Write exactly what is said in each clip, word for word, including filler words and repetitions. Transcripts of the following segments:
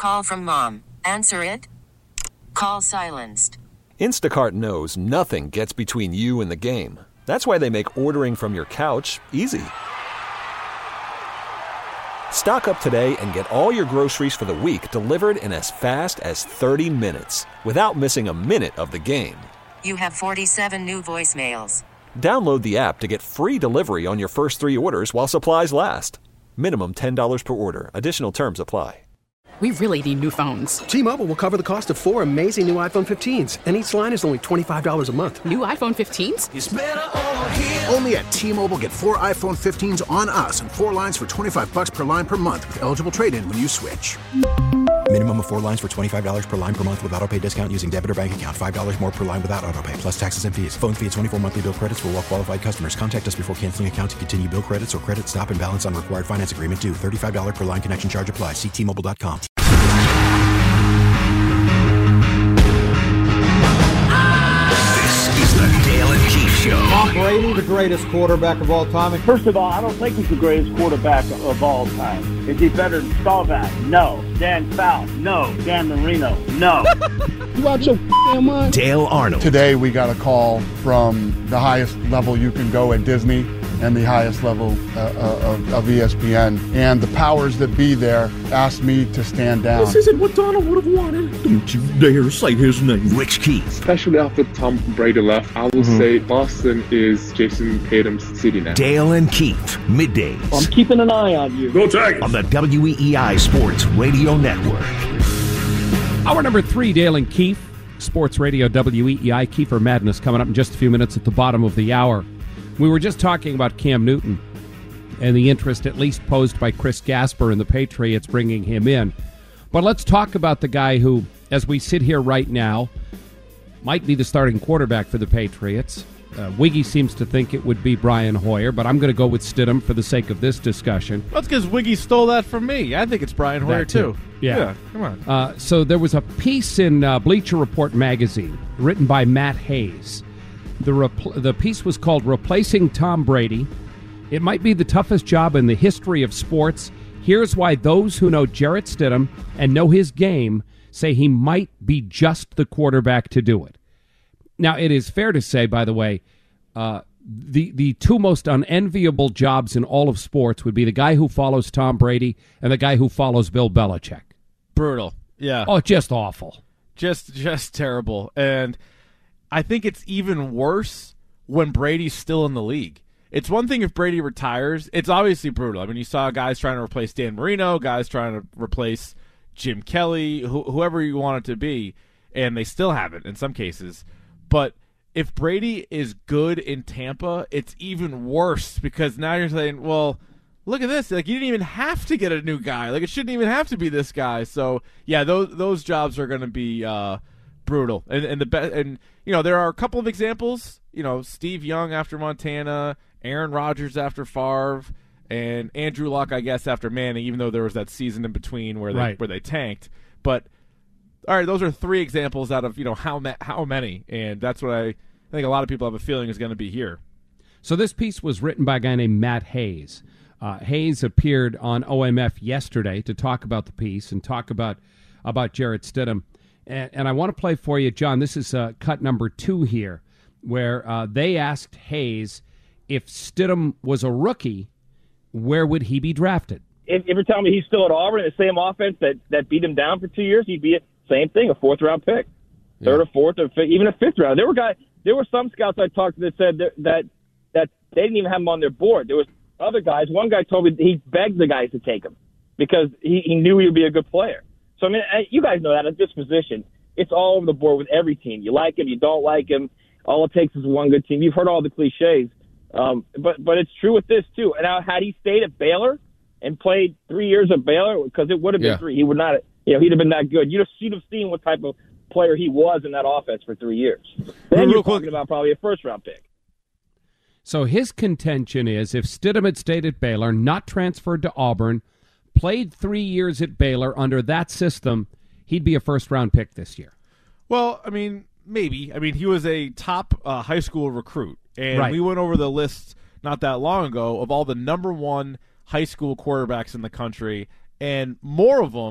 Call from mom. Answer it. Call silenced. Instacart knows nothing gets between you and the game. That's why they make ordering from your couch easy. Stock up today and get all your groceries for the week delivered in as fast as thirty minutes without missing a minute of the game. You have forty-seven new voicemails. Download the app to get free delivery on your first three orders while supplies last. Minimum ten dollars per order. Additional terms apply. We really need new phones. T-Mobile will cover the cost of four amazing new iPhone fifteens, and each line is only twenty-five dollars a month. New iPhone fifteens? It's better over here. Only at T-Mobile, get four iPhone fifteens on us and four lines for twenty-five bucks per line per month with eligible trade-in when you switch. Minimum of four lines for twenty-five dollars per line per month with autopay discount using debit or bank account. five dollars more per line without autopay, plus taxes and fees. Phone fee at twenty-four monthly bill credits for well-qualified customers. Contact us before canceling account to continue bill credits or credit stop and balance on required finance agreement due. thirty-five dollars per line connection charge applies. See T Mobile dot com. Tom Brady, the greatest quarterback of all time. First of all, I don't think he's the greatest quarterback of all time. Is he better than Staubach? No. Dan Fouts? No. Dan Marino? No. You out your damn mind? Dale Arnold. Today we got a call from the highest level you can go at Disney and the highest level uh, of, of E S P N. And the powers that be there asked me to stand down. This isn't what Donald would have wanted. Don't you dare say his name. Rich Keith. Especially after Tom Brady left, I will mm-hmm. say Boston is Jason Tatum's city now. Dale and Keith, middays. I'm keeping an eye on you. Go Tigers. On the W E E I Sports Radio Network. Hour number three, Dale and Keith, Sports Radio W E E I. Kiefer Madness coming up in just a few minutes at the bottom of the hour. We were just talking about Cam Newton and the interest at least posed by Chris Gasper and the Patriots bringing him in. But let's talk about the guy who, as we sit here right now, might be the starting quarterback for the Patriots. Uh, Wiggy seems to think it would be Brian Hoyer, but I'm going to go with Stidham for the sake of this discussion. That's because Wiggy stole that from me. I think it's Brian Hoyer, too. too. Yeah. yeah, come on. Uh, so there was a piece in uh, Bleacher Report magazine written by Matt Hayes. The repl- the piece was called Replacing Tom Brady. It might be the toughest job in the history of sports. Here's why those who know Jarrett Stidham and know his game say he might be just the quarterback to do it. Now, it is fair to say, by the way, uh, the, the two most unenviable jobs in all of sports would be the guy who follows Tom Brady and the guy who follows Bill Belichick. Brutal. Yeah. Oh, just awful. Just just terrible. And I think it's even worse when Brady's still in the league. It's one thing if Brady retires. It's obviously brutal. I mean, you saw guys trying to replace Dan Marino, guys trying to replace Jim Kelly, wh- whoever you want it to be, and they still haven't in some cases. But if Brady is good in Tampa, it's even worse because now you're saying, well, look at this. Like, you didn't even have to get a new guy. Like, it shouldn't even have to be this guy. So, yeah, those those jobs are going to be uh, brutal. And and the be- and you know, there are a couple of examples. You know, Steve Young after Montana, Aaron Rodgers after Favre, and Andrew Luck, I guess, after Manning, even though there was that season in between where they right. where they tanked. But all right, those are three examples out of, you know, how ma- how many, and that's what I, I think a lot of people have a feeling is going to be here. So this piece was written by a guy named Matt Hayes. Uh, Hayes appeared on O M F yesterday to talk about the piece and talk about about Jarrett Stidham. And, and I want to play for you, John, this is uh, cut number two here, where uh, they asked Hayes if Stidham was a rookie, where would he be drafted? If, if you're telling me he's still at Auburn, the same offense that, that beat him down for two years, he'd be a same thing, a fourth-round pick, third yeah. or fourth, or fifth, even a fifth-round. There were guys, there were some scouts I talked to that said that, that that they didn't even have him on their board. There was other guys. One guy told me he begged the guys to take him because he, he knew he would be a good player. So, I mean, you guys know that at this position, it's all over the board with every team. You like him, you don't like him. All it takes is one good team. You've heard all the cliches, um, but but it's true with this, too. And now, had he stayed at Baylor and played three years at Baylor, because it would have been yeah. three, he would not, you know, he'd have been that good. You'd have, you'd have seen what type of player he was in that offense for three years. Then you're talking about probably a first-round pick. So his contention is if Stidham had stayed at Baylor, not transferred to Auburn, played three years at Baylor under that system, he'd be a first-round pick this year. Well, I mean, maybe. I mean, he was a top uh, high school recruit, and right. we went over the list not that long ago of all the number one high school quarterbacks in the country, and more of them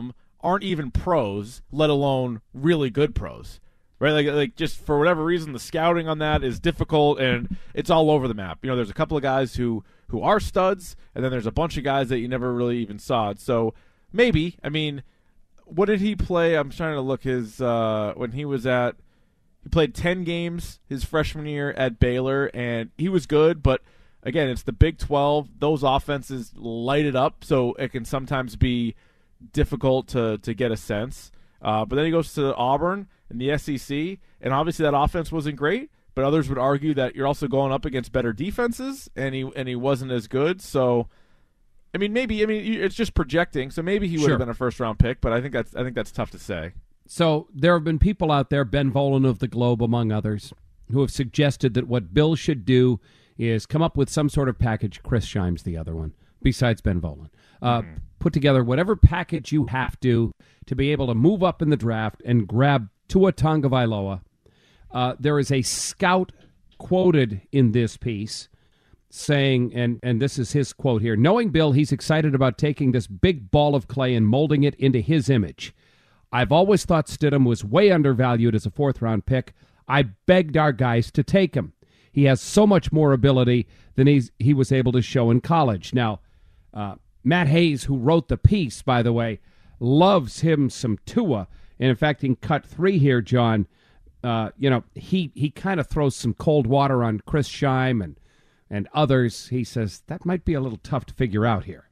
aren't even pros, let alone really good pros. Right, like, like just for whatever reason, the scouting on that is difficult, and it's all over the map. You know, there's a couple of guys who, who are studs, and then there's a bunch of guys that you never really even saw. So maybe, I mean, what did he play? I'm trying to look his uh, when he was at. He played ten games his freshman year at Baylor, and he was good. But again, it's the Big twelve; those offenses light it up, so it can sometimes be difficult to to get a sense. Uh, but then he goes to Auburn in the S E C, and obviously that offense wasn't great, but others would argue that you're also going up against better defenses, and he and he wasn't as good. So, I mean, maybe I mean it's just projecting. So maybe he would Sure. have been a first round pick, but I think that's I think that's tough to say. So there have been people out there, Ben Volen of the Globe among others, who have suggested that what Bill should do is come up with some sort of package. Chris Shimes, the other one, besides Ben Volen. Uh, mm. Put together whatever package you have to to be able to move up in the draft and grab Tua Tagovailoa. Uh, there is a scout quoted in this piece saying, and, and this is his quote here, knowing Bill, he's excited about taking this big ball of clay and molding it into his image. I've always thought Stidham was way undervalued as a fourth-round pick. I begged our guys to take him. He has so much more ability than he's, he was able to show in college. Now, uh, Matt Hayes, who wrote the piece, by the way, loves him some Tua. And, in fact, in cut three here, John, uh, you know, he, he kind of throws some cold water on Chris Scheim and, and others. He says that might be a little tough to figure out here.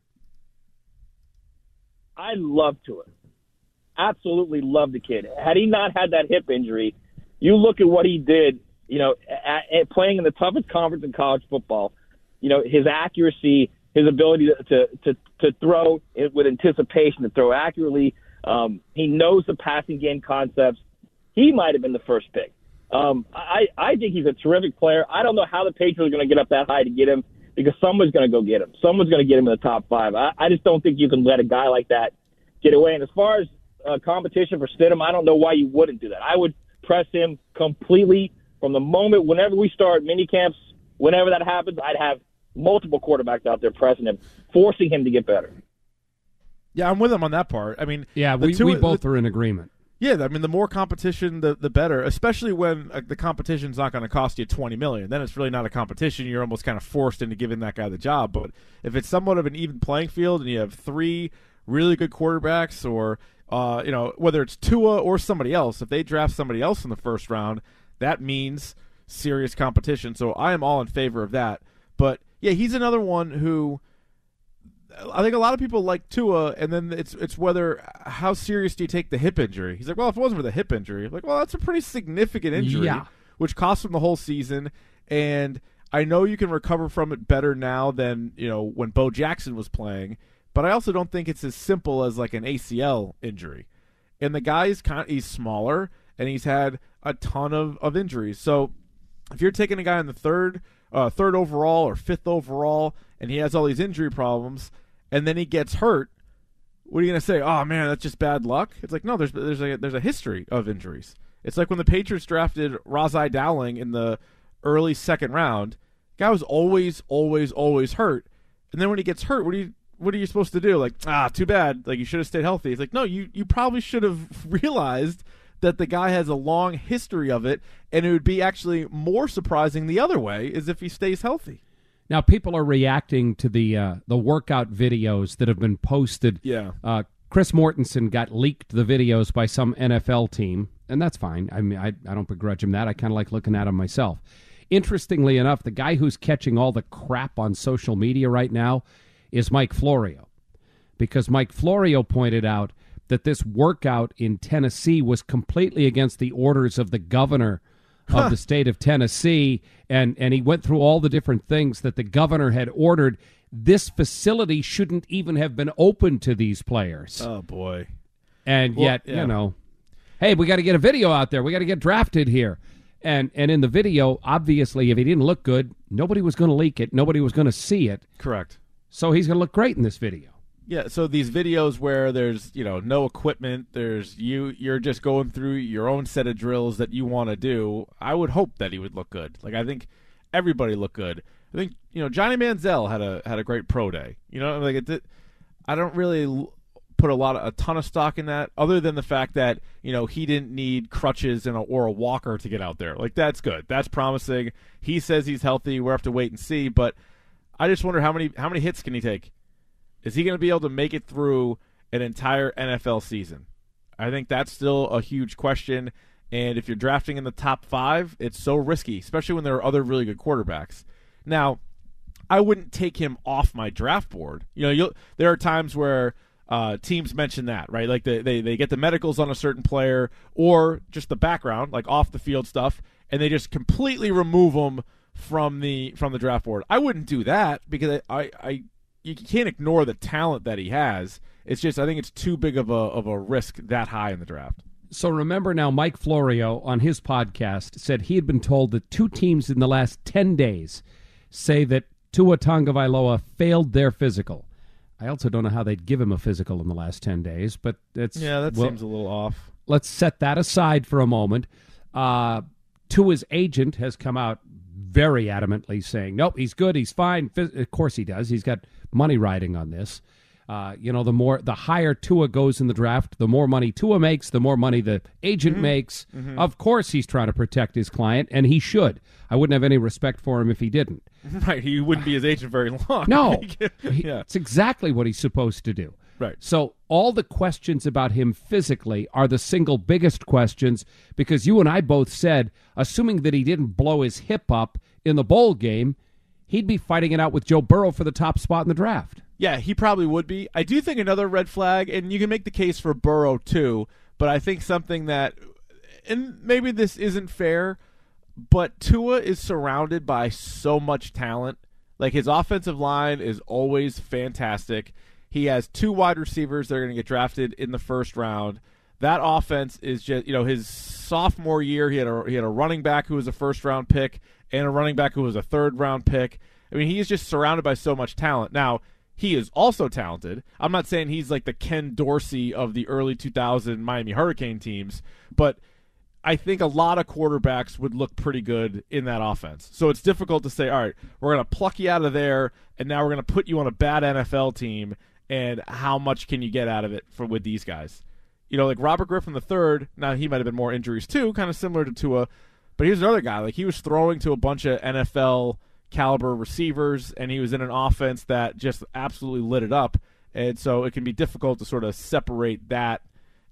I love Tua. Absolutely love the kid. Had he not had that hip injury, you look at what he did, you know, at, at playing in the toughest conference in college football, you know, his accuracy, his ability to, to, to, to throw with anticipation, to throw accurately. Um, he knows the passing game concepts. He might have been the first pick. Um, I, I think he's a terrific player. I don't know how the Patriots are going to get up that high to get him because someone's going to go get him. Someone's going to get him in the top five. I, I just don't think you can let a guy like that get away. And as far as uh, competition for Stidham, I don't know why you wouldn't do that. I would press him completely from the moment, whenever we start mini camps, whenever that happens, I'd have multiple quarterbacks out there pressing him, forcing him to get better. Yeah, I'm with him on that part. I mean, yeah, we, two, we both the, are in agreement. Yeah, I mean, the more competition, the the better. Especially when uh, the competition's not going to cost you twenty million dollars. Then it's really not a competition. You're almost kind of forced into giving that guy the job. But if it's somewhat of an even playing field, and you have three really good quarterbacks, or uh, you know, whether it's Tua or somebody else, if they draft somebody else in the first round, that means serious competition. So I am all in favor of that. But yeah, he's another one who I think a lot of people like Tua, and then it's it's whether how serious do you take the hip injury? He's like, well, if it wasn't for the hip injury, I'm like, well, that's a pretty significant injury, yeah. which cost him the whole season. And I know you can recover from it better now than you know when Bo Jackson was playing, but I also don't think it's as simple as like an A C L injury. And the guy's kind of, he's smaller, and he's had a ton of, of injuries. So if you're taking a guy in the third. Uh, third overall or fifth overall, and he has all these injury problems, and then he gets hurt, what are you going to say? Oh, man, that's just bad luck? It's like, no, there's there's a, there's a history of injuries. It's like when the Patriots drafted Razai Dowling in the early second round, guy was always, always, always hurt. And then when he gets hurt, what do you what are you supposed to do? Like, ah, too bad. Like, you should have stayed healthy. It's like, no, you, you probably should have realized that the guy has a long history of it, and it would be actually more surprising the other way is if he stays healthy. Now, people are reacting to the uh, the workout videos that have been posted. Yeah. Uh, Chris Mortensen got leaked the videos by some N F L team, and that's fine. I mean, I, I don't begrudge him that. I kind of like looking at them myself. Interestingly enough, the guy who's catching all the crap on social media right now is Mike Florio, because Mike Florio pointed out that this workout in Tennessee was completely against the orders of the governor of huh. the state of Tennessee, and, and he went through all the different things that the governor had ordered. This facility shouldn't even have been open to these players. Oh, boy. And well, yet, yeah. you know, hey, we got to get a video out there. We got to get drafted here. And and in the video, obviously, if he didn't look good, nobody was going to leak it. Nobody was going to see it. Correct. So he's going to look great in this video. Yeah, so these videos where there's, you know, no equipment, there's you you're just going through your own set of drills that you want to do, I would hope that he would look good. Like, I think everybody looked good. I think, you know, Johnny Manziel had a had a great pro day. You know, like it did, I don't really put a lot of a ton of stock in that, other than the fact that you know he didn't need crutches and a, or a walker to get out there. Like that's good. That's promising. He says he's healthy. We'll have to wait and see. But I just wonder how many how many hits can he take? Is he going to be able to make it through an entire N F L season? I think that's still a huge question. And if you're drafting in the top five, it's so risky, especially when there are other really good quarterbacks. Now, I wouldn't take him off my draft board. You know, you'll, there are times where uh, teams mention that, right? Like they, they they get the medicals on a certain player or just the background, like off the field stuff, and they just completely remove them from the from the draft board. I wouldn't do that because I, I, I you can't ignore the talent that he has. It's just I think it's too big of a of a risk that high in the draft. So remember now, Mike Florio on his podcast said he had been told that two teams in the last ten days say that Tua Tagovailoa failed their physical. I also don't know how they'd give him a physical in the last ten days, but it's yeah, that well, seems a little off. Let's set that aside for a moment. Uh, Tua's agent has come out very adamantly saying, nope, he's good, he's fine. Of course he does. He's got money riding on this. Uh, you know, the more, the higher Tua goes in the draft, the more money Tua makes, the more money the agent mm-hmm. makes. Mm-hmm. Of course he's trying to protect his client, and he should. I wouldn't have any respect for him if he didn't. Right, he wouldn't be his agent very long. No, yeah. he, it's exactly what he's supposed to do. Right. So all the questions about him physically are the single biggest questions because you and I both said, assuming that he didn't blow his hip up in the bowl game, he'd be fighting it out with Joe Burrow for the top spot in the draft. Yeah, he probably would be. I do think another red flag, and you can make the case for Burrow too, but I think something that, and maybe this isn't fair, but Tua is surrounded by so much talent. Like his offensive line is always fantastic. He has two wide receivers that are going to get drafted in the first round. That offense is just, you know, his sophomore year, he had a he had a running back who was a first round pick and a running back who was a third round pick. I mean, he is just surrounded by so much talent. Now, he is also talented. I'm not saying he's like the Ken Dorsey of the early two thousand Miami Hurricane teams, but I think a lot of quarterbacks would look pretty good in that offense. So it's difficult to say, all right, we're going to pluck you out of there, and now we're going to put you on a bad N F L team, and how much can you get out of it for with these guys? You know, like Robert Griffin the third, now he might have been more injuries too, kind of similar to Tua, but here's another guy. Like he was throwing to a bunch of N F L caliber receivers, and he was in an offense that just absolutely lit it up. And so it can be difficult to sort of separate that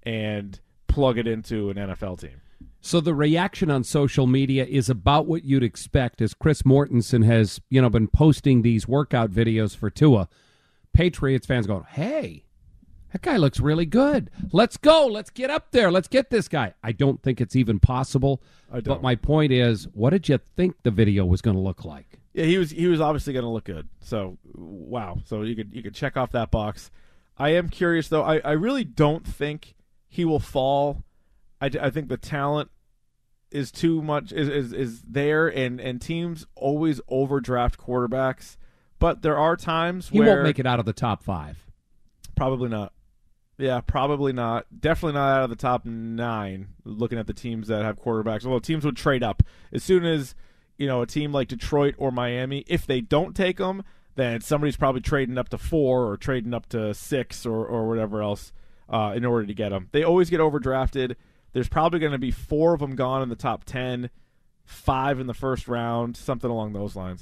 and plug it into an N F L team. So the reaction on social media is about what you'd expect as Chris Mortensen has, you know, been posting these workout videos for Tua. Patriots fans going, hey, that guy looks really good. Let's go. Let's get up there. Let's get this guy. I don't think it's even possible. I don't. But my point is, what did you think the video was going to look like? Yeah, he was he was obviously going to look good. So, wow. So you could you could check off that box. I am curious, though. I, I really don't think he will fall. I, I think the talent is too much is, is, is there, and, and teams always overdraft quarterbacks. But there are times he where... He won't make it out of the top five. Probably not. Yeah, probably not. Definitely not out of the top nine, looking at the teams that have quarterbacks. Although teams would trade up. As soon as, you know, a team like Detroit or Miami, if they don't take them, then somebody's probably trading up to four or trading up to six or, or whatever else uh, in order to get them. They always get overdrafted. There's probably going to be four of them gone in the top ten, five in the first round, something along those lines.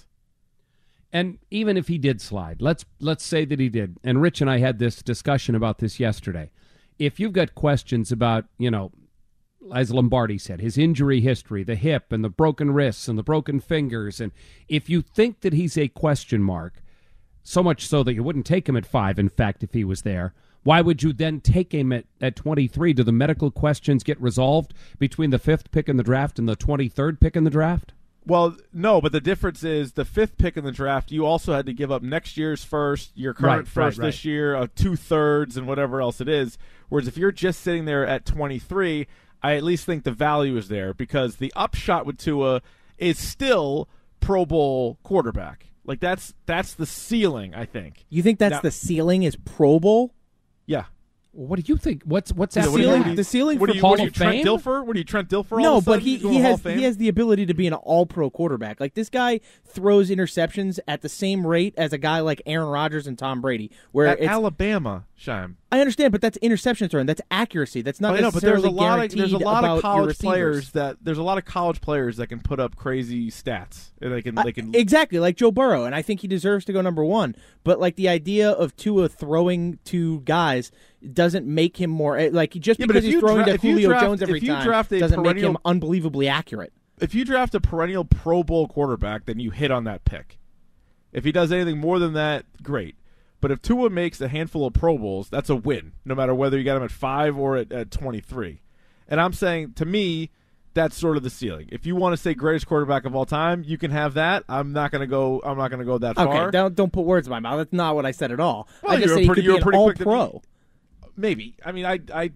And even if he did slide, let's let's say that he did. And Rich and I had this discussion about this yesterday. If you've got questions about, you know, as Lombardi said, his injury history, the hip and the broken wrists and the broken fingers, and if you think that he's a question mark, so much so that you wouldn't take him at five, in fact, if he was there, why would you then take him at, at twenty-three? Do the medical questions get resolved between the fifth pick in the draft and the twenty-third pick in the draft? Well, no, but the difference is the fifth pick in the draft, you also had to give up next year's first, your current right, first right, right. this year, uh, two-thirds, and whatever else it is. Whereas if you're just sitting there at twenty-three, I at least think the value is there because the upshot with Tua is still Pro Bowl quarterback. Like, that's that's the ceiling, I think. You think that's now, the ceiling is Pro Bowl? Yeah. What do you think? What's what's the that? ceiling? What the ceiling what for you, Hall what you, of Trent Fame? Dilfer? What are you, Trent Dilfer? All No, of a but sudden? he, He's going he to Hall has of Fame? he has the ability to be an All-Pro quarterback. Like this guy throws interceptions at the same rate as a guy like Aaron Rodgers and Tom Brady. Where at it's, Alabama, Shime. I understand, but that's interception throwing. That's accuracy. That's not I know, but there's necessarily a lot of guaranteed there's a lot about of your college receivers. players that there's a lot of college players that can put up crazy stats. And they can they can I, exactly like Joe Burrow, and I think he deserves to go number one. But like the idea of Tua throwing to guys doesn't make him more like just yeah, because he's throwing dra- to Julio draft, Jones every if you time draft a doesn't make perennial, him unbelievably accurate. If you draft a perennial Pro Bowl quarterback, then you hit on that pick. If he does anything more than that, great. But if Tua makes a handful of Pro Bowls, that's a win, no matter whether you got him at five or at, at twenty-three. And I'm saying, to me, that's sort of the ceiling. If you want to say greatest quarterback of all time, you can have that. I'm not going to go. I'm not going to go that okay, far. Okay, don't don't put words in my mouth. That's not what I said at all. Well, I just said he pretty, could be an pretty all quick pro. Maybe. I mean, I I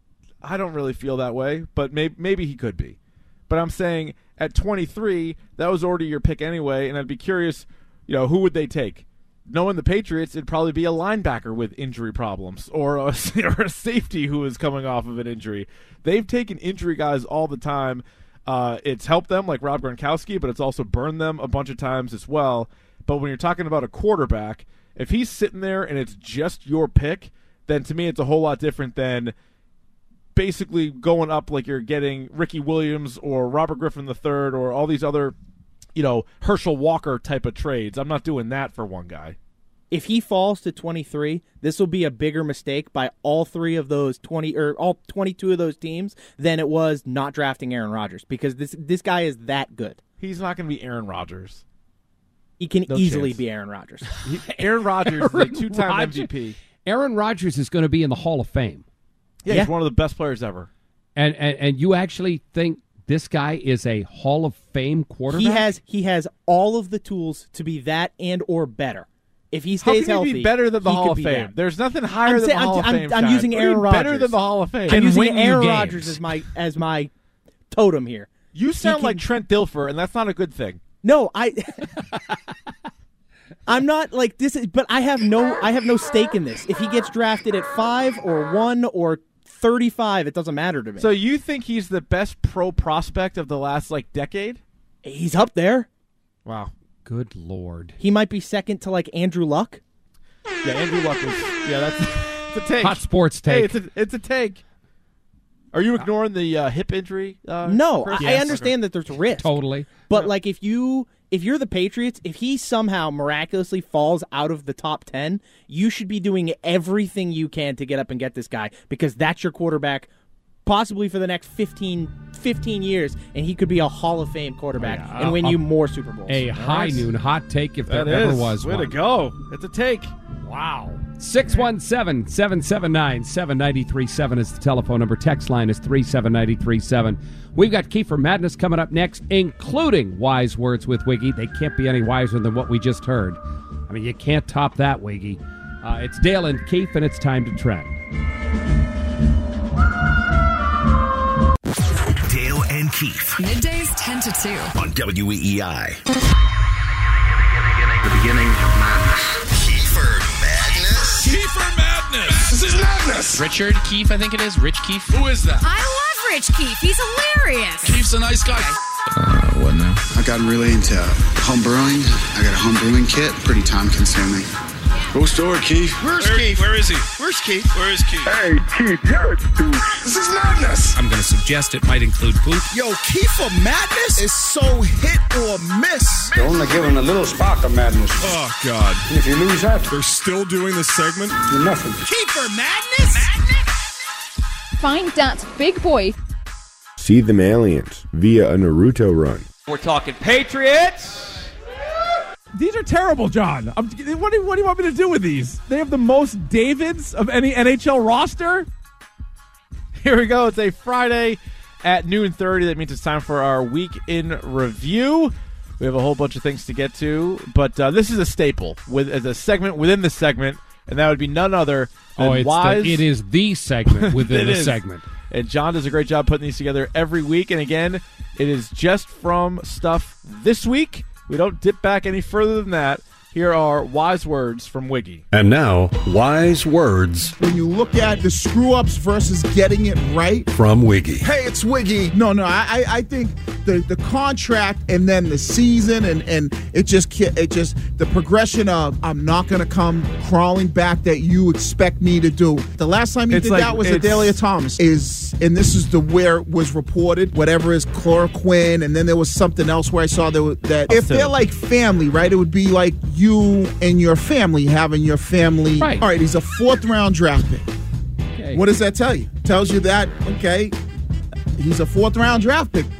I don't really feel that way, but maybe maybe he could be. But I'm saying at twenty-three, that was already your pick anyway, and I'd be curious, you know, who would they take? Knowing the Patriots, it'd probably be a linebacker with injury problems or a, or a safety who is coming off of an injury. They've taken injury guys all the time. Uh, it's helped them, like Rob Gronkowski, but it's also burned them a bunch of times as well. But when you're talking about a quarterback, if he's sitting there and it's just your pick, then to me it's a whole lot different than basically going up like you're getting Ricky Williams or Robert Griffin the third or all these other, you know, Herschel Walker type of trades. I'm not doing that for one guy. If he falls to twenty-three, this will be a bigger mistake by all three of those twenty or all twenty-two of those teams than it was not drafting Aaron Rodgers because this this guy is that good. He's not going to be Aaron Rodgers. He can No easily chance. be Aaron Rodgers. He, Aaron Rodgers is a two-time Rodgers, M V P. Aaron Rodgers is going to be in the Hall of Fame. Yeah, Yeah. he's one of the best players ever. And, and and you actually think this guy is a Hall of Fame quarterback? He has he has all of the tools to be that and or better. If he How stays can healthy, he be better than the he Hall could of be Fame? that. There's nothing higher I'm than saying- the Hall I'm, of Fame. I'm, I'm Shaq. using What do you Aaron mean Rodgers. better than the Hall of Fame. I'm Can using win you Aaron games. Rodgers as my as my totem here. You sound can- like Trent Dilfer, and that's not a good thing. No, I. I'm not like this, is, but I have no I have no stake in this. If he gets drafted at five or one or thirty-five, it doesn't matter to me. So you think he's the best pro prospect of the last like decade? He's up there. Wow. Good Lord. He might be second to like Andrew Luck. Yeah, Andrew Luck was. Yeah, that's it's a take. Hot sports Hey, take. it's a it's a take. Are you ignoring the uh, hip injury? Uh, No, Chris? I, I understand that there's risk. Totally. But like if you if you're the Patriots, if he somehow miraculously falls out of the top ten, you should be doing everything you can to get up and get this guy because that's your quarterback possibly for the next fifteen, fifteen years, and he could be a Hall of Fame quarterback Oh, yeah. and win Uh, you more Super Bowls. A high noon hot take if That there ever is. was Way one. to go. It's a take. Wow. six one seven, seven seven nine, seven nine three seven is the telephone number. Text line is three seven nine three seven. We've got Kiefer Madness coming up next, including Wise Words with Wiggy. They can't be any wiser than what we just heard. I mean, you can't top that, Wiggy. Uh, it's Dale and Keefe, and it's time to trend. Dale and Keefe Middays ten to two. on W E E I. The beginning of madness. Kiefer Madness. Kiefer Madness. This is madness. Richard Keefe, I think it is. Rich Keefe. Who is that? I love Rich Keefe. He's hilarious. Keefe's a nice guy. Uh, what now? I got really into home brewing. I got a home brewing kit. Pretty time consuming. Go store, Keefe. Where's where, Keefe? Where is he? Where's Keefe? Where is Keefe? Hey, Keith, you're a douche. This is madness. I'm going to suggest it might include poop. Yo, Kiefer Madness is so hit or miss. You're only giving a little spark of madness. Oh, God. And if you lose that, They're still doing this segment? you're nothing. Kiefer Madness? Find that big boy. See them aliens via a Naruto run. We're talking Patriots. These are terrible, John. I'm, what, do, what do you want me to do with these? They have the most Davids of any N H L roster. Here we go. It's a Friday at noon thirty. That means it's time for our week in review. We have a whole bunch of things to get to, but uh, this is a staple with as a segment within the segment, and that would be none other than Oh, it's Wise. the, it is the segment within It the is. segment. And John does a great job putting these together every week. And again, it is just from stuff this week. We don't dip back any further than that. Here are Wise Words from Wiggy. And now, Wise Words When you look at the screw-ups versus getting it right. from Wiggy. Hey, it's Wiggy. No, no, I, I, I think the, the contract and then the season and, and it just it just the progression of I'm not going to come crawling back that you expect me to do. The last time he It's did like- that was it's- Adalia Thomas. Is and this is the where it was reported, whatever is chloroquine, and then there was something else where I saw that, that if they're like family, right, it would be like you and your family having your family. Right. All right, he's a fourth round draft pick. Okay. What does that tell you? Tells you that, okay, he's a fourth round draft pick.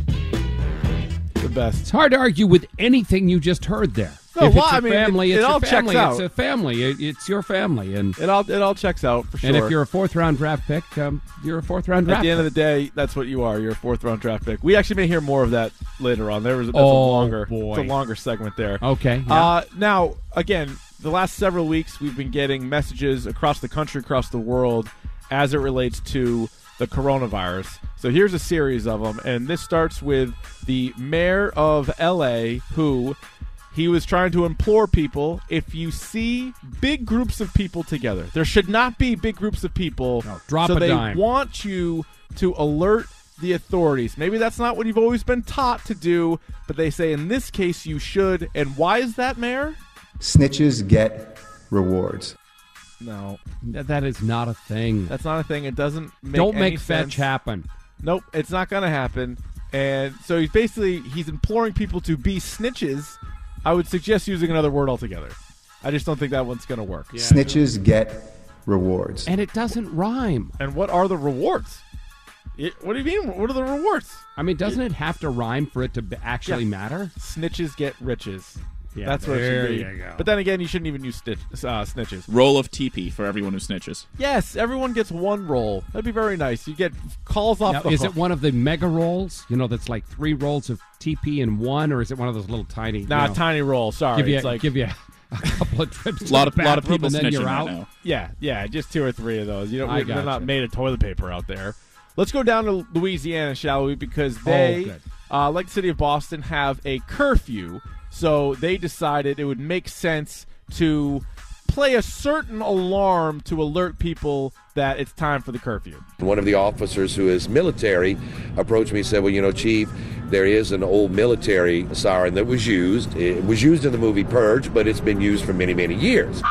The best. It's hard to argue with anything you just heard there. No, if well, it's I a mean, family, it- it's it your all checks family. out. It's a family. It, it's your family, and It all it all checks out for sure. and if you're a fourth round draft pick, um, you're a fourth round draft. At the end pick. of the day, that's what you are. You're a fourth round draft pick. We actually may hear more of that later on. There was that's Oh, a longer, boy. it's a longer segment there. Okay, yeah. Uh, now, again, the last several weeks we've been getting messages across the country, across the world, as it relates to the coronavirus. So here's a series of them, and this starts with the mayor of L A, who he was trying to implore people, if you see big groups of people together, there should not be big groups of people. No, drop so a they dime. want you to alert the authorities. Maybe that's not what you've always been taught to do, but they say in this case you should. And why is that, Mayor? Snitches get rewards. No. Th- that is not a thing. That's not a thing. It doesn't make Don't any make sense. fetch happen. Nope, it's not going to happen. And so he's basically he's imploring people to be snitches. I would suggest using another word altogether. I just don't think that one's going to work. Snitches get rewards. And it doesn't rhyme. And what are the rewards? It, what do you mean? What are the rewards? I mean, doesn't it have to rhyme for it to b- actually Yeah. matter? Snitches get riches. Yeah, That's what it there should be. you go. But then again, you shouldn't even use stitch, uh, snitches. Roll of teepee for everyone who snitches. Yes, everyone gets one roll. That'd be very nice. You get calls off Now, the is hook. it one of the mega rolls? You know, that's like three rolls of T P in one, or is it one of those little tiny? Nah, you know, tiny roll. Sorry, Give you, it's like give you a couple of trips. To Lot of- the lot of bathroom people and then you're snitching right out. now. Yeah, yeah, just two or three of those. You know, I we- they're gotcha. not made of toilet paper out there. Let's go down to Louisiana, shall we? Because Oh, they, good. uh, like the city of Boston, have a curfew. So they decided it would make sense to play a certain alarm to alert people that it's time for the curfew. One of the officers who is military approached me and said, well, you know, Chief, there is an old military siren that was used. It was used in the movie Purge, but it's been used for many, many years.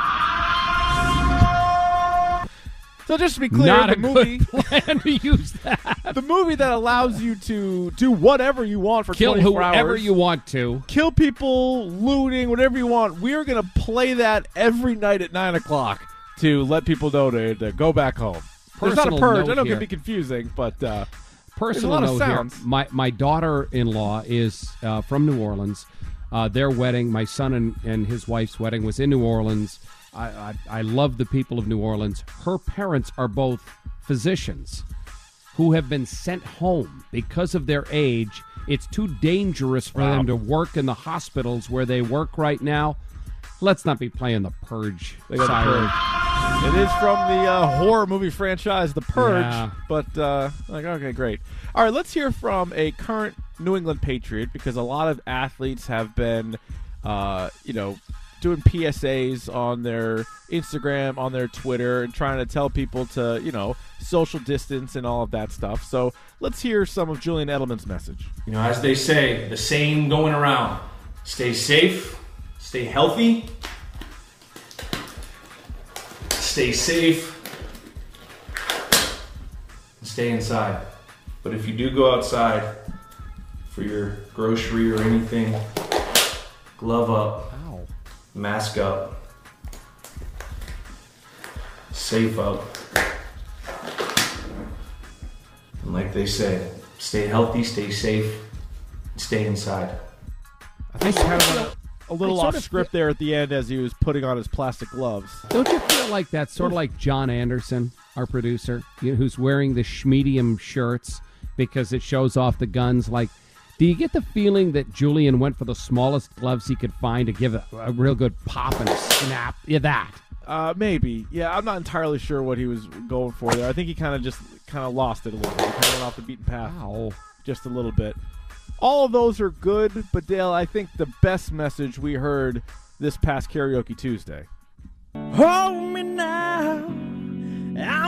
So just to be clear, Not the a movie good plan to use that. the movie that allows you to do whatever you want for Kill twenty-four whoever hours, you want to. kill people, looting, whatever you want. We're going to play that every night at nine o'clock to let people know to, to go back home. There's not a Personal purge. I note know it here. can be confusing, but uh, Personal there's a lot note of here. sounds. My my daughter-in-law is uh, from New Orleans. Uh, their wedding, my son and, and his wife's wedding, was in New Orleans. I, I I love the people of New Orleans. Her parents are both physicians who have been sent home because of their age. It's too dangerous for Wow. them to work in the hospitals where they work right now. Let's not be playing the Purge. They got The siren. Purge. It is from the uh, horror movie franchise, The Purge. Yeah. But, uh, like, okay, great. All right, let's hear from a current New England Patriot because a lot of athletes have been, uh, you know, doing P S As on their Instagram, on their Twitter, and trying to tell people to, you know, social distance and all of that stuff. So let's hear some of Julian Edelman's message. You know, as they say, the saying going around, stay safe, stay healthy, stay safe, and stay inside. But if you do go outside for your grocery or anything, glove up, mask up, safe up. And like they say, stay healthy, stay safe, stay inside. I think he kind of went a little I sort off of script there at the end as he was putting on his plastic gloves. Don't you feel like that's sort of like John Anderson, our producer, you know, who's wearing the schmedium shirts because it shows off the guns? Like, do you get the feeling that Julian went for the smallest gloves he could find to give a, a real good pop and a snap? Yeah, that. Uh, maybe. Yeah, I'm not entirely sure what he was going for there. I think he kind of just kind of lost it a little bit. He kind of went off the beaten path Wow. just a little bit. All of those are good, but Dale, I think the best message we heard this past Karaoke Tuesday. Hold me now, I'm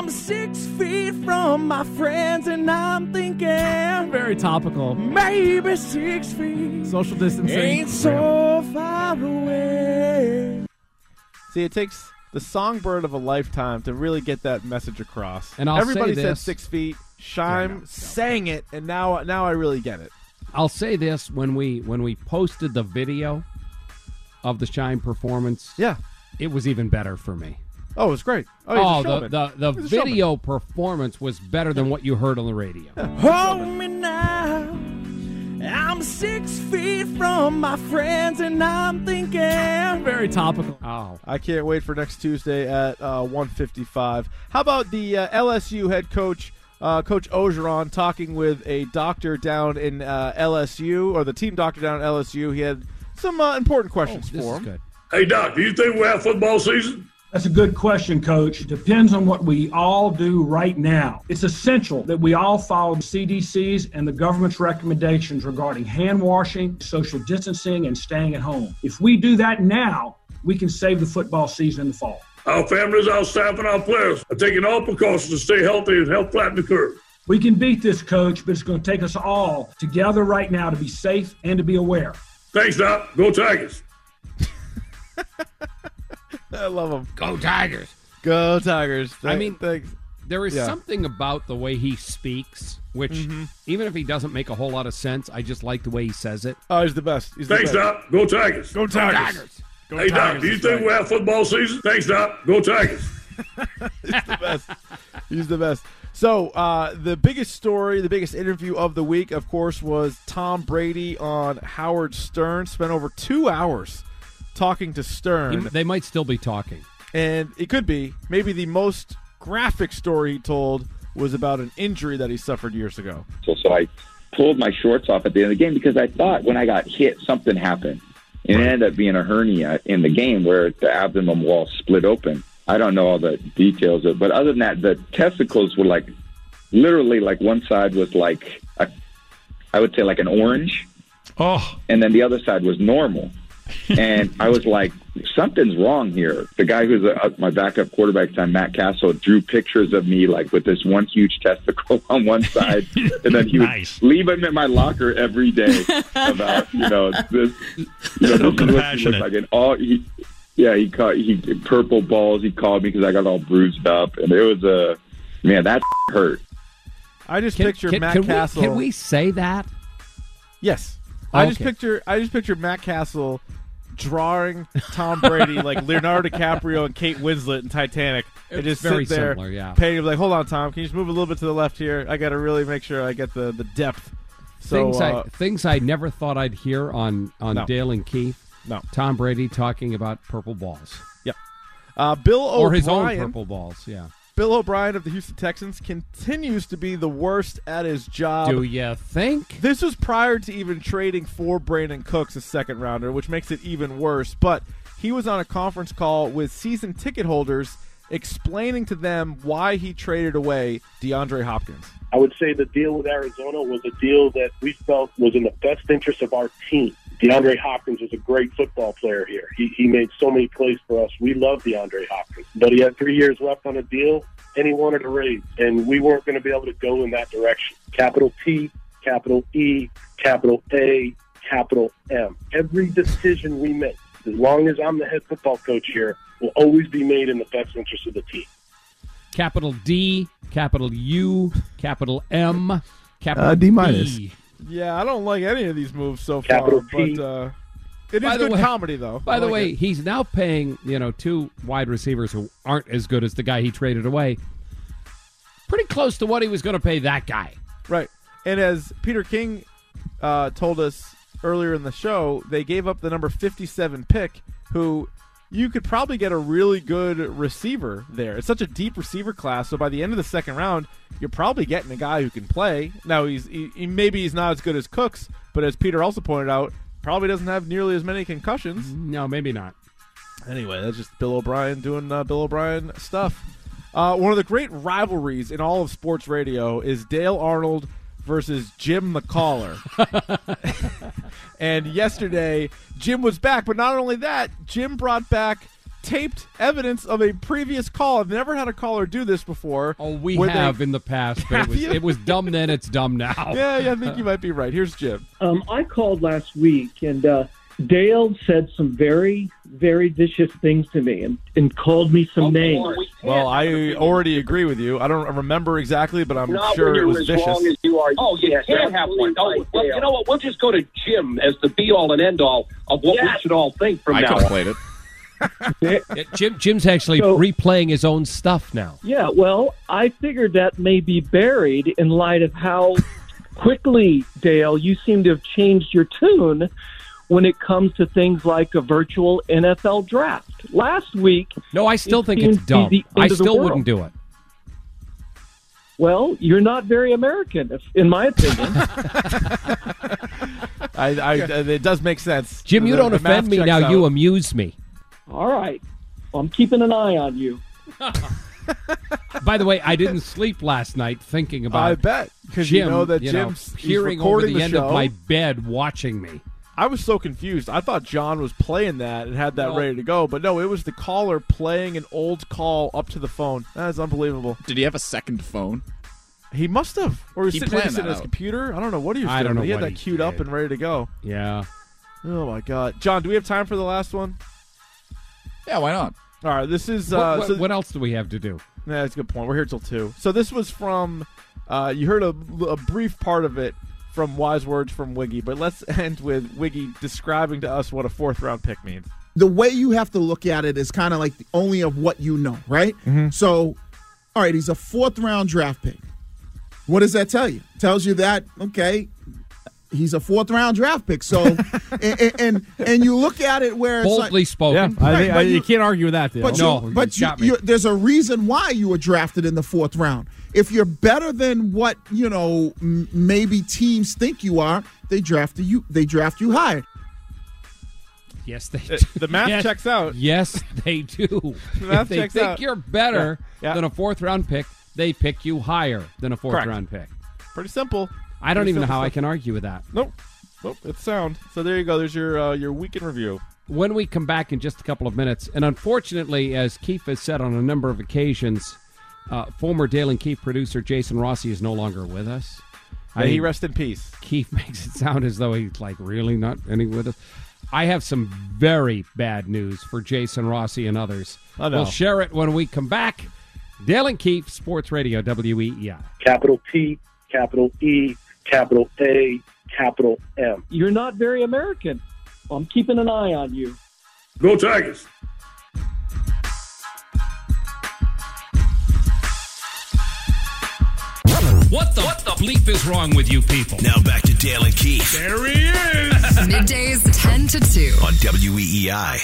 I'm six feet from my friends, and I'm thinking Very topical. maybe six feet Social distancing. ain't so far away. See, it takes the songbird of a lifetime to really get that message across. And I'll Everybody say said this. six feet. Shime Yeah, no, no. sang it, and now now I really get it. I'll say this: when we when we posted the video of the Shime performance, yeah, it was even better for me. Oh, it was great. Oh, he's a Oh, the showman. the, the He's a showman. video performance was better than what you heard on the radio. Hold me now. I'm six feet from my friends, and I'm thinking Very topical. Oh, I can't wait for next Tuesday at uh, one fifty-five. How about the uh, L S U head coach, uh, Coach Ogeron, talking with a doctor down in uh, L S U, or the team doctor down at L S U? He had some uh, important questions this for is him. good. Hey, Doc, do you think we'll have football season? That's a good question, Coach. It depends on what we all do right now. It's essential that we all follow the C D C's and the government's recommendations regarding hand washing, social distancing, and staying at home. If we do that now, we can save the football season in the fall. Our families, our staff, and our players are taking all precautions to stay healthy and help flatten the curve. We can beat this, Coach, but it's going to take us all together right now to be safe and to be aware. Thanks, Doc. Go Tigers. I love him. Go Tigers! Go Tigers. I mean, thanks. There is Yeah. something about the way he speaks, which Mm-hmm. even if he doesn't make a whole lot of sense, I just like the way he says it. Oh, he's the best. He's Thanks, the best. Doc. Go Tigers. Go Tigers. Go Hey, Doc, Tigers do you is think right. we'll have football season? Thanks, Doc. Go Tigers. He's the best. He's the best. So uh, the biggest story, the biggest interview of the week, of course, was Tom Brady on Howard Stern. Spent over two hours talking to Stern. He- they might still be talking. And it could be. Maybe the most graphic story he told was about an injury that he suffered years ago. So, so I pulled my shorts off at the end of the game because I thought when I got hit, something happened. And it ended up being a hernia in the game where the abdomen wall split open. I don't know all the details of it, but other than that, the testicles were like, literally like one side was like, a, I would say like an orange. Oh. And then the other side was normal. And I was like, something's wrong here. The guy who's a, my backup quarterback at the time, Matt Castle, drew pictures of me like with this one huge testicle on one side, and then he Nice. would leave him in my locker every day about you know this. You know, So this is what he compassionate. looked like. And all he, yeah, he caught he purple balls. He called me because I got all bruised up, and it was a uh, man that hurt. I just Can, picture can- Matt can we- Castle. can we say that? Yes. I just Okay. picture I just picture Matt Castle drawing Tom Brady like Leonardo DiCaprio and Kate Winslet in Titanic, and It's just very sit there, similar, yeah. painting like, hold on, Tom, can you just move a little bit to the left here? I got to really make sure I get the, the depth. So things uh, I things I never thought I'd hear on on No. Dale and Keith. No. Tom Brady talking about purple balls Yep. Uh, Bill or O'Brien, his own purple balls. Yeah. Bill O'Brien of the Houston Texans continues to be the worst at his job. Do you think? This was prior to even trading for Brandon Cooks, a second rounder, which makes it even worse. But he was on a conference call with season ticket holders explaining to them why he traded away DeAndre Hopkins. I would say the deal with Arizona was a deal that we felt was in the best interest of our team. DeAndre Hopkins was a great football player here. He, he made so many plays for us. We love DeAndre Hopkins. But he had three years left on a deal, and he wanted a raise. And we weren't going to be able to go in that direction. Capital T, capital E, capital A, capital M. Every decision we make, as long as I'm the head football coach here, will always be made in the best interest of the team. Capital D, capital U, capital M, capital Uh, D minus. B. Yeah, I don't like any of these moves so Capital far, T. but uh, it By is the good way- comedy, though. By I the like way, it. he's now paying, you know, two wide receivers who aren't as good as the guy he traded away. Pretty close to what he was going to pay that guy. Right. And as Peter King uh, told us earlier in the show, they gave up the number fifty-seven pick, who you could probably get a really good receiver there. It's such a deep receiver class, so by the end of the second round, you're probably getting a guy who can play. Now, he's he, he- maybe he's not as good as Cooks, but as Peter also pointed out, probably doesn't have nearly as many concussions. No, maybe not. Anyway, that's just Bill O'Brien doing uh, Bill O'Brien stuff. Uh, one of the great rivalries in all of sports radio is Dale Arnold versus Jim McCaller. And yesterday, Jim was back, but not only that, Jim brought back taped evidence of a previous call. I've never had a caller do this before. Oh, we where have they- in the past, but it Have was, you? it was dumb then, it's dumb now. Yeah, yeah, I think you might be right. Here's Jim. Um, I called last week, and uh, Dale said some very, very vicious things to me and, and called me some names. Well, I already agree with you. I don't remember exactly, but I'm Not sure when it you're was as vicious. wrong as you are. Oh, you can't have one. Oh, well, you know what? We'll just go to Jim as the be-all and end-all of what we should all think from I now contemplate on. it. Yeah, Jim, Jim's actually So- replaying his own stuff now. Yeah, well, I figured that may be buried in light of how quickly, Dale, you seem to have changed your tune when it comes to things like a virtual N F L draft. Last week... No, I still it think seemed it's to be dumb. the I end of the still world. wouldn't do it. Well, you're not very American, if, in my opinion. I, I, it does make sense. Jim, you The- don't the offend math me checks now. out. You amuse me. All right. Well, I'm keeping an eye on you. By the way, I didn't sleep last night thinking about I bet, 'cause you Jim, know that know, Jim's- he's peering over recording the, the end show. of my bed watching me. I was so confused. I thought John was playing that and had that No. ready to go, but no, it was the caller playing an old call up to the phone. That is unbelievable. Did he have a second phone? He must have, or he was He sitting, planned maybe sitting that at his out. computer. I don't know what he was I doing. don't know but he had what that he queued up did. and ready to go. Yeah. Oh my God, John, do we have time for the last one? Yeah, why not? All right, this is. What, Uh, what, so- what else do we have to do? Yeah, that's a good point. We're here till two. So this was from. Uh, you heard a, a brief part of it from Wise Words from Wiggy, but let's end with Wiggy describing to us what a fourth round pick means. The way you have to look at it is kind of like the only of what you know, right? So, all right, he's a fourth round draft pick. What does that tell you? Tells you that, okay, he's a fourth round draft pick. So, and, and and you look at it where it's Boldly like, spoken. Yeah, I Right, think, but I, you- you can't argue with that, Dale. But No, you, you but you, got me. you, there's a reason why you were drafted in the fourth round. If you're better than what you know, m- maybe teams think you are, they draft you. They draft you higher. Yes, they Uh, do. the math yes, checks out. Yes, they do. The math if they checks think out. you're better Yeah, yeah. than a fourth round pick, they pick you higher than a fourth Correct. round pick. Pretty simple. I don't Pretty even know simple how I stuff. can argue with that. Nope. Nope. It's sound. So there you go. There's your uh, your week in review. When we come back in just a couple of minutes, and unfortunately, as Keefe has said on a number of occasions, uh, former Dale and Keefe producer Jason Rossi is no longer with us. May he rest in peace. Keefe makes it sound as though he's like really not any with us. I have some very bad news for Jason Rossi and others. Oh, no. We'll share it when we come back. Dale and Keefe, Sports Radio, W E E I. Capital T, capital E, capital A, capital M. You're not very American. I'm keeping an eye on you. Go Tigers. What the, what the bleep is wrong with you people? Now back to Dale and Keefe. There he is. Middays ten to two. On W E E I.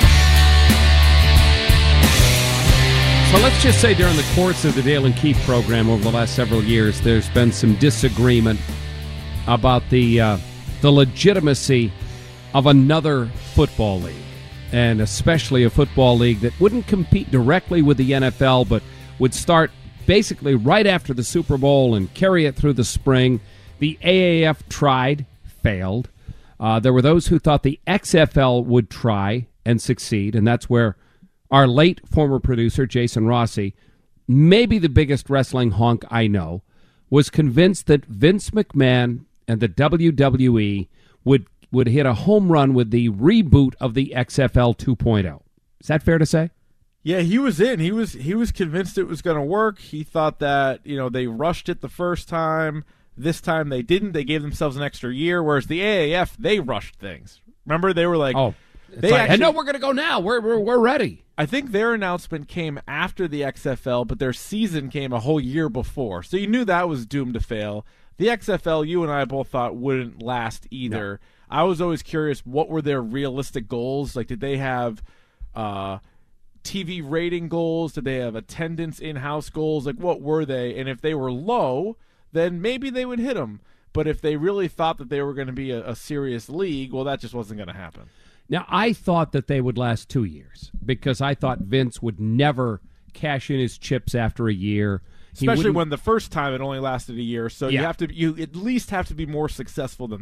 So let's just say during the course of the Dale and Keefe program over the last several years, there's been some disagreement about the uh, the legitimacy of another football league, and especially a football league that wouldn't compete directly with the N F L, but would start basically right after the Super Bowl and carry it through the spring. The A A F tried, failed. Uh, there were those who thought the X F L would try and succeed, and that's where our late former producer, Jason Rossi, maybe the biggest wrestling honk I know, was convinced that Vince McMahon and the W W E would, would hit a home run with the reboot of the X F L two point oh. Is that fair to say? Yeah, he was in. He was he was convinced it was going to work. He thought that, you know, they rushed it the first time. This time they didn't. They gave themselves an extra year, whereas the A A F, they rushed things. Remember, they were like, oh, they like, actually, and no, we're going to go now. We're, we're we're ready. I think their announcement came after the X F L, but their season came a whole year before. So you knew that was doomed to fail. The X F L, you and I both thought wouldn't last either. No. I was always curious, what were their realistic goals? Like, did they have uh, T V rating goals? Did they have attendance in-house goals? Like, what were they? And if they were low, then maybe they would hit them. But if they really thought that they were going to be a, a serious league, well, that just wasn't going to happen. Now, I thought that they would last two years because I thought Vince would never cash in his chips after a year. Especially when the first time it only lasted a year, so Yeah. you have to you at least have to be more successful than that.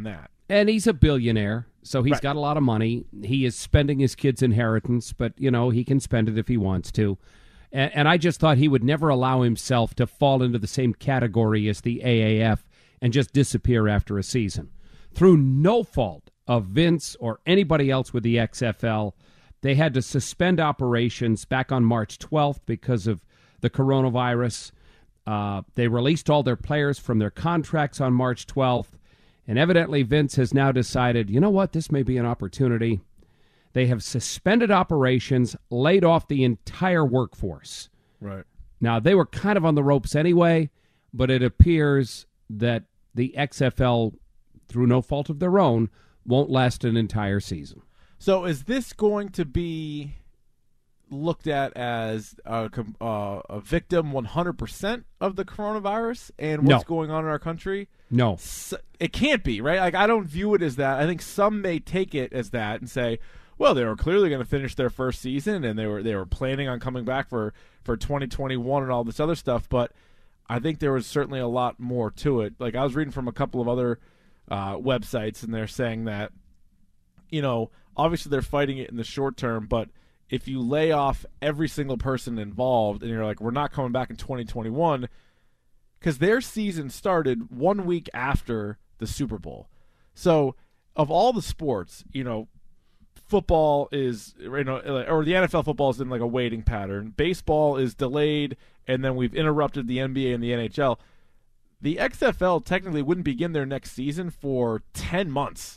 And he's a billionaire, so he's Right. got a lot of money. He is spending his kid's inheritance, but, you know, he can spend it if he wants to. And, and I just thought he would never allow himself to fall into the same category as the A A F and just disappear after a season. Through no fault of Vince or anybody else with the X F L, they had to suspend operations back on March twelfth because of the coronavirus. Uh, they released all their players from their contracts on March twelfth, and evidently Vince has now decided, you know what, this may be an opportunity. They have suspended operations, laid off the entire workforce. Right. Now, they were kind of on the ropes anyway, but it appears that the X F L, through no fault of their own, won't last an entire season. So is this going to be looked at as a, com- uh, a victim one hundred percent of the coronavirus and what's No. going on in our country? No. So, it can't be, right? Like, I don't view it as that. I think some may take it as that and say, well, they were clearly going to finish their first season and they were they were planning on coming back for, for twenty twenty-one and all this other stuff, but I think there was certainly a lot more to it. Like, I was reading from a couple of other uh, websites, and they're saying that, you know, obviously they're fighting it in the short term, but if you lay off every single person involved and you're like, we're not coming back in twenty twenty-one, because their season started one week after the Super Bowl. So of all the sports, you know, football is, you know, or the N F L football is in like a waiting pattern. Baseball is delayed, and then we've interrupted the N B A and the N H L. The X F L technically wouldn't begin their next season for ten months.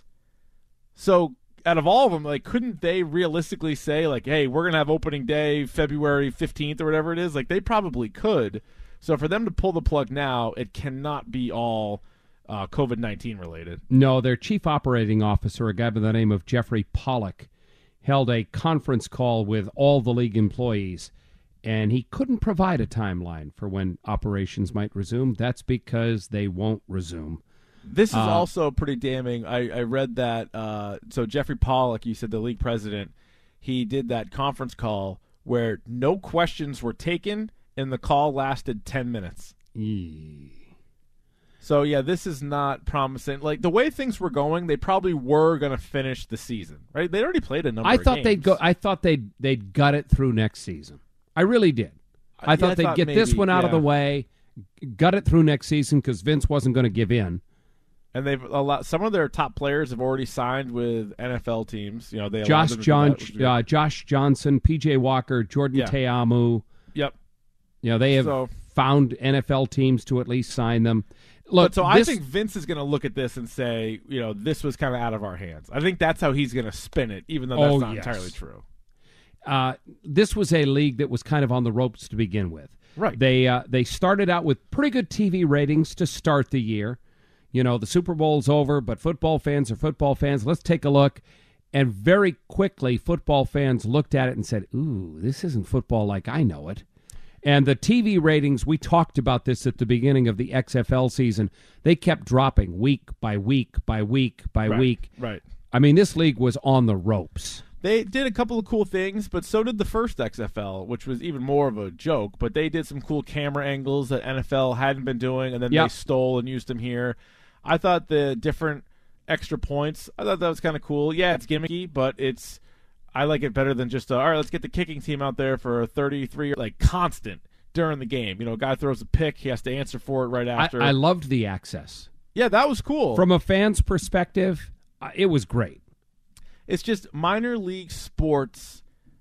So out of all of them, like, couldn't they realistically say, like, hey, we're going to have opening day February fifteenth or whatever it is? Like, they probably could. So for them to pull the plug now, it cannot be all uh, COVID nineteen related. No, their chief operating officer, a guy by the name of Jeffrey Pollock, held a conference call with all the league employees, and he couldn't provide a timeline for when operations might resume. That's because they won't resume. This is Uh, also pretty damning. I, I read that. Uh, so Jeffrey Pollock, you said the league president, he did that conference call where no questions were taken, and the call lasted ten minutes. So, yeah, this is not promising. Like, the way things were going, they probably were going to finish the season, right? They'd already played a number I of thought games. they'd go. I thought they'd they'd gut it through next season. I really did. I Yeah, thought I they'd thought get this maybe, one out of yeah. the way, gut it through next season because Vince wasn't going to give in. And they've a lot. Some of their top players have already signed with N F L teams. You know, they allowed Josh them to do John, that, which is good. uh, Josh Johnson, P J Walker, Jordan Yeah. Teamu. Yep. You know, they have So- found N F L teams to at least sign them. Look, but so I this- think Vince is going to look at this and say, you know, this was kind of out of our hands. I think that's how he's going to spin it, even though that's Oh, not yes. entirely true. Uh, this was a league that was kind of on the ropes to begin with. Right. They uh, they started out with pretty good T V ratings to start the year. You know, the Super Bowl's over, but football fans are football fans. Let's take a look. And very quickly, football fans looked at it and said, ooh, this isn't football like I know it. And the T V ratings, we talked about this at the beginning of the X F L season, they kept dropping week by week by week by Right, week. right. I mean, this league was on the ropes. They did a couple of cool things, but so did the first X F L, which was even more of a joke. But they did some cool camera angles that N F L hadn't been doing, and then Yep. they stole and used them here. I thought the different extra points, I thought that was kind of cool. Yeah, it's gimmicky, but it's I like it better than just, a, all right, let's get the kicking team out there for a thirty-three, like, constant during the game. You know, a guy throws a pick, he has to answer for it right I, after. I loved the access. Yeah, that was cool. From a fan's perspective, uh, it was great. It's just minor league sports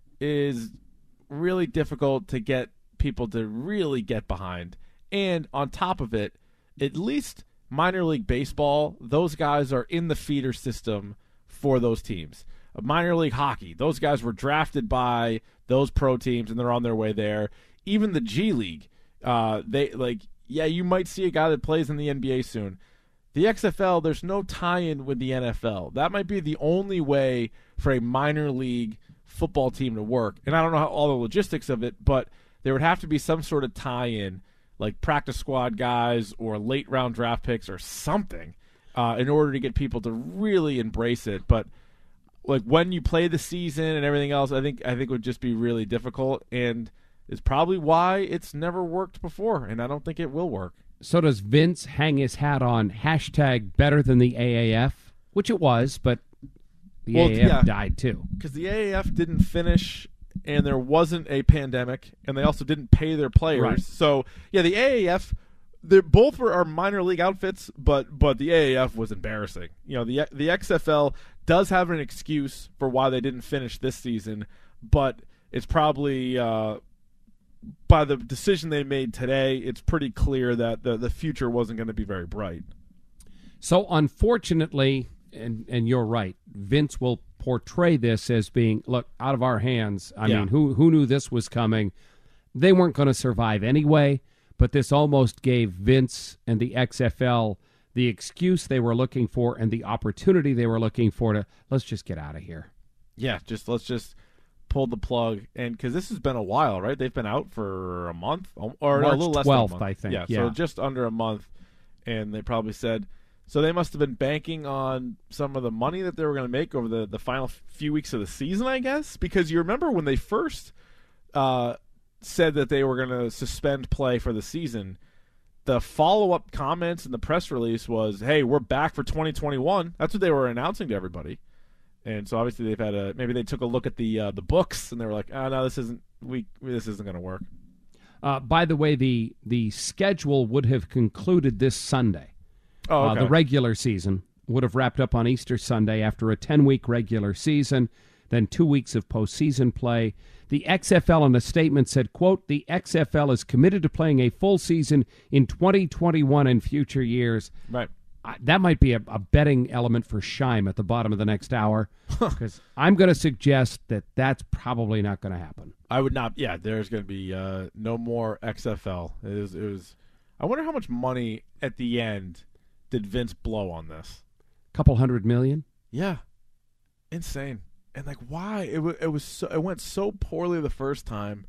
is really difficult to get people to really get behind. And on top of it, at least minor league baseball, those guys are in the feeder system for those teams. Minor league hockey, those guys were drafted by those pro teams and they're on their way there. Even the G League, uh, they like, yeah, you might see a guy that plays in the N B A soon. The X F L, there's no tie-in with the N F L. That might be the only way for a minor league football team to work. And I don't know how, all the logistics of it, but there would have to be some sort of tie-in, like practice squad guys or late-round draft picks or something, uh, in order to get people to really embrace it. But like when you play the season and everything else, I think I think would just be really difficult, and is probably why it's never worked before, and I don't think it will work. So does Vince hang his hat on hashtag better than the A A F? which it was, but the Well, A A F yeah. died too. Because the A A F didn't finish, and there wasn't a pandemic, and they also didn't pay their players. Right. So, yeah, the A A F, they both were our minor league outfits, but but the A A F was embarrassing. You know, the the X F L does have an excuse for why they didn't finish this season, but it's probably uh, by the decision they made today, it's pretty clear that the the future wasn't going to be very bright. So unfortunately, and and you're right, Vince will portray this as being, look, out of our hands. I Yeah. mean, who who knew this was coming? They weren't going to survive anyway, but this almost gave Vince and the X F L the excuse they were looking for and the opportunity they were looking for to, let's just get out of here. Yeah, just let's just pull the plug, and because this has been a while, right? They've been out for a month, or no, a March little less twelfth, than a month. I think, Yeah, yeah. so just under a month, and they probably said so. They must have been banking on some of the money that they were going to make over the the final few weeks of the season, I guess, because you remember when they first uh, said that they were going to suspend play for the season. The follow-up comments in the press release was, hey, we're back for twenty twenty-one. That's what they were announcing to everybody. And so obviously they've had a maybe they took a look at the uh, the books and they were like, oh, no, this isn't we this isn't going to work. Uh, by the way, the the schedule would have concluded this Sunday. Oh, okay. Uh, the regular season would have wrapped up on Easter Sunday after a ten-week regular season, then two weeks of postseason play. The X F L in a statement said, quote, the X F L is committed to playing a full season in twenty twenty-one and future years. Right. I, that might be a, a betting element for Scheim at the bottom of the next hour, because I'm going to suggest that that's probably not going to happen. I would not. Yeah, there's going to be uh, no more X F L. It was, it was. I wonder how much money at the end did Vince blow on this? Couple hundred million? Yeah, insane. And like, why? It was. It was. So, it went so poorly the first time,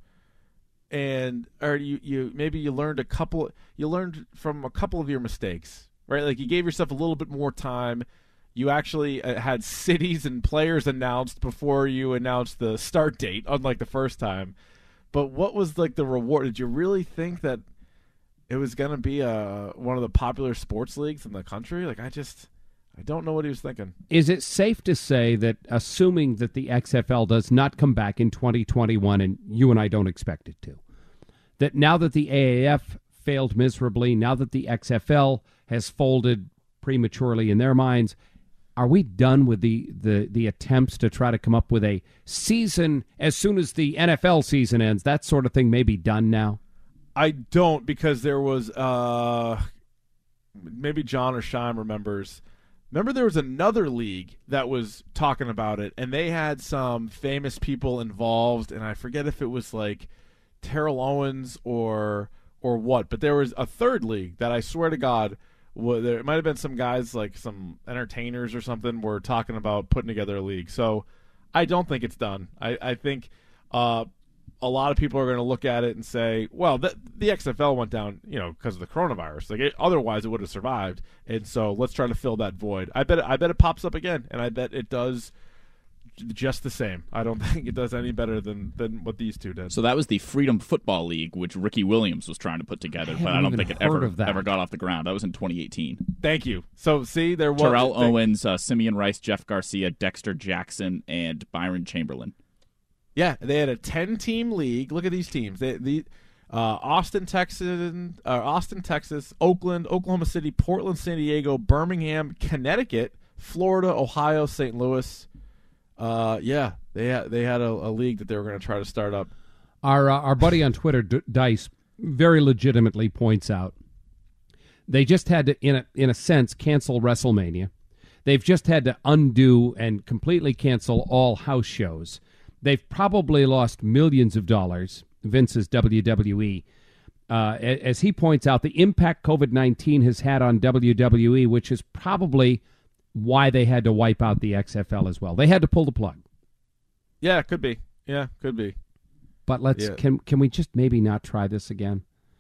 and or you you maybe you learned a couple. You learned from a couple of your mistakes, right? Like you gave yourself a little bit more time. You actually uh, had cities and players announced before you announced the start date, unlike the first time. But what was like the reward? Did you really think that it was going to be a one of the popular sports leagues in the country? Like I just. I don't know what he was thinking. Is it safe to say that, assuming that the X F L does not come back in twenty twenty-one, and you and I don't expect it to, that now that the A A F failed miserably, now that the X F L has folded prematurely in their minds, are we done with the, the, the attempts to try to come up with a season as soon as the N F L season ends? That sort of thing may be done now? I don't, because there was, uh, maybe John or Scheim remembers, remember there was another league that was talking about it, and they had some famous people involved, and I forget if it was like Terrell Owens or or what, but there was a third league that I swear to God, well, there might have been some guys, like some entertainers or something, were talking about putting together a league. So I don't think it's done. I, I think uh, a lot of people are going to look at it and say, well, the, the X F L went down, you know, because of the coronavirus. Like it, otherwise, it would have survived. And so let's try to fill that void. I bet. It, I bet it pops up again, and I bet it does just the same. I don't think it does any better than, than what these two did. So that was the Freedom Football League, which Ricky Williams was trying to put together, I but I haven't don't even think it heard ever of that. ever got off the ground. That was in twenty eighteen. Thank you. So see, there was Terrell they- Owens, uh, Simeon Rice, Jeff Garcia, Dexter Jackson, and Byron Chamberlain. Yeah, they had a ten-team league. Look at these teams. They, the uh, Austin, Texas, uh, Austin, Texas, Oakland, Oklahoma City, Portland, San Diego, Birmingham, Connecticut, Florida, Ohio, Saint Louis. Uh, yeah, they had they had a, a league that they were going to try to start up. Our uh, our buddy on Twitter, D- Dice, very legitimately points out they just had to, in a in a sense, cancel WrestleMania. They've just had to undo and completely cancel all house shows. They've probably lost millions of dollars, Vince's W W E. Uh, as he points out, the impact COVID nineteen has had on W W E, which is probably why they had to wipe out the X F L as well. They had to pull the plug. Yeah, could be. Yeah, could be. But let's Yeah. can can we just maybe not try this again?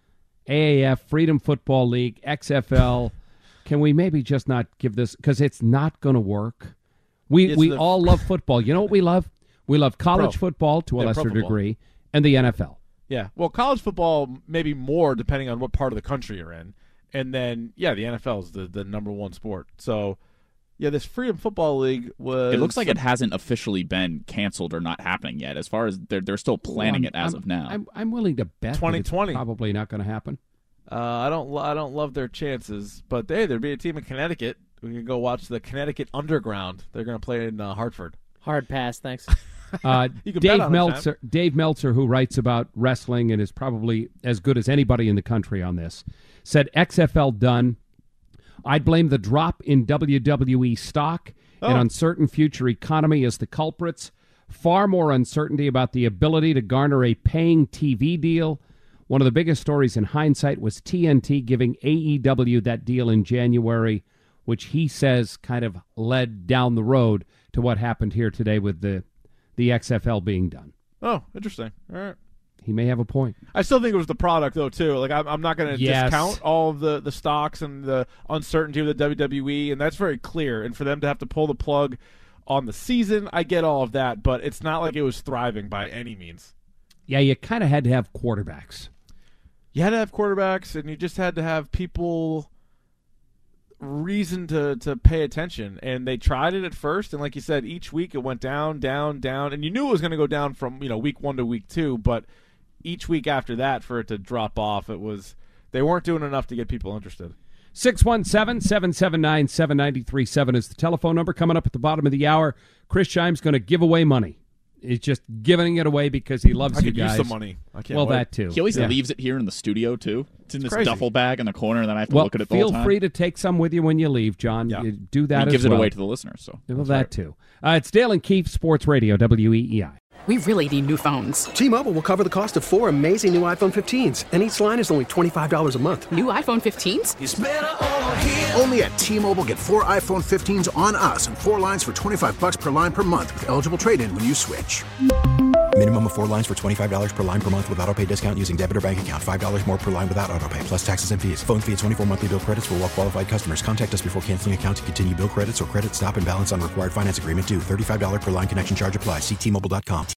A A F, Freedom Football League, X F L. Can we maybe just not give this, because it's not going to work. We It's we the- all love football. You know what we love? We love college Pro. football to a Yeah, pro lesser football. degree, and the N F L. Yeah, well, college football maybe more depending on what part of the country you're in, and then yeah, the N F L is the, the number one sport. So Yeah, this Freedom Football League was... It looks like it hasn't officially been canceled or not happening yet. As far as they're they're still planning Well, it as I'm, of now. I'm I'm willing to bet that twenty twenty. it's probably not going to happen. Uh, I don't lo- I don't love their chances, but hey, there'd be a team in Connecticut. We can go watch the Connecticut Underground. They're going to play in uh, Hartford. Hard pass, thanks. Uh, You can bet Dave on it, Meltzer, Dave Meltzer, who writes about wrestling and is probably as good as anybody in the country on this, said X F L done. I'd blame the drop in W W E stock Oh. and uncertain future economy as the culprits. Far more uncertainty about the ability to garner a paying T V deal. One of the biggest stories in hindsight was T N T giving A E W that deal in January, which he says kind of led down the road to what happened here today with the, the X F L being done. Oh, interesting. All right. He may have a point. I still think it was the product, though, too. Like, I'm, I'm not going to Yes. discount all of the, the stocks and the uncertainty of the W W E, and that's very clear. And for them to have to pull the plug on the season, I get all of that, but it's not like it was thriving by any means. Yeah, you kind of had to have quarterbacks. You had to have quarterbacks, and you just had to have people reason to, to pay attention. And they tried it at first, and like you said, each week it went down, down, down. And you knew it was going to go down from, you know, week one to week two, but each week after that, for it to drop off, it was they weren't doing enough to get people interested. six one seven, seven seven nine, seven nine three seven is the telephone number. Coming up at the bottom of the hour, Chris Shime's going to give away money. He's just giving it away because he loves I you could use guys. some money. I can't well, wait. that too. He always Yeah. leaves it here in the studio, too. It's in this crazy. duffel bag in the corner, and then I have to Well, look at it the feel whole time. free to take some with you when you leave, John. Yeah. You do that He as gives well. it away to the listeners. So Well, that too. Uh, it's Dale and Keefe, Sports Radio, W E E I. We really need new phones. T-Mobile will cover the cost of four amazing new iPhone fifteens, and each line is only twenty-five dollars a month. New iPhone fifteens? It's better over here. Only at T-Mobile, get four iPhone fifteens on us and four lines for twenty-five bucks per line per month with eligible trade-in when you switch. Minimum of four lines for twenty-five dollars per line per month with autopay discount using debit or bank account. five dollars more per line without autopay, plus taxes and fees. Phone fee at twenty-four monthly bill credits for well-qualified customers. Contact us before canceling account to continue bill credits or credit stop and balance on required finance agreement due. thirty-five dollars per line connection charge applies. See T Mobile dot com.